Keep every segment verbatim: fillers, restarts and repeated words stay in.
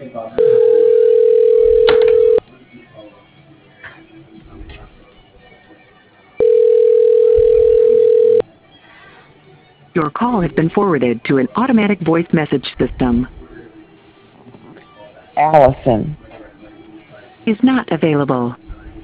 Your call has been forwarded to an automatic voice message system. Allison. Is not available.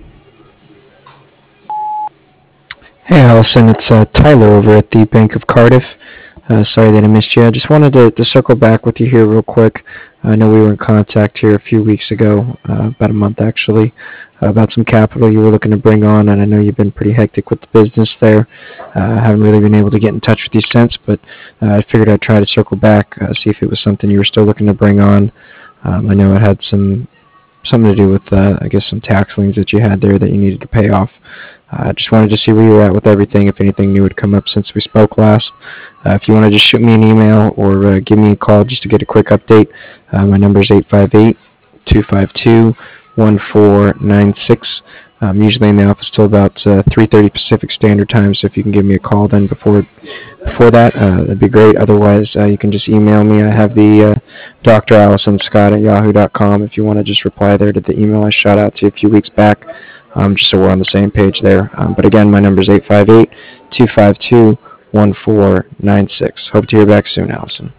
Hey Allison, it's uh, Tyler over at the Bank of Cardiff. Uh, sorry that I missed you. I just wanted to, to circle back with you here real quick. I know we were in contact here a few weeks ago, uh, about a month actually, uh, about some capital you were looking to bring on, and I know you've been pretty hectic with the business there. Uh, I haven't really been able to get in touch with you since, but uh, I figured I'd try to circle back, uh, see if it was something you were still looking to bring on. Um, I know it had some something to do with, uh, I guess, some tax liens that you had there that you needed to pay off. I uh, just wanted to see where you're at with everything, if anything new had come up since we spoke last. Uh, if you want to just shoot me an email or uh, give me a call just to get a quick update, uh, my number is eight five eight, two five two, one four nine six. I'm usually in the office till about uh, three thirty Pacific Standard Time, so if you can give me a call then before before that, uh, that'd be great. Otherwise, uh, you can just email me. I have the uh, Doctor Allison Scott at yahoo dot com if you want to just reply there to the email I shot out to you a few weeks back, um, just so we're on the same page there. Um, but again, my number is eight five eight, two five two, one four nine six. Hope to hear back soon, Allison.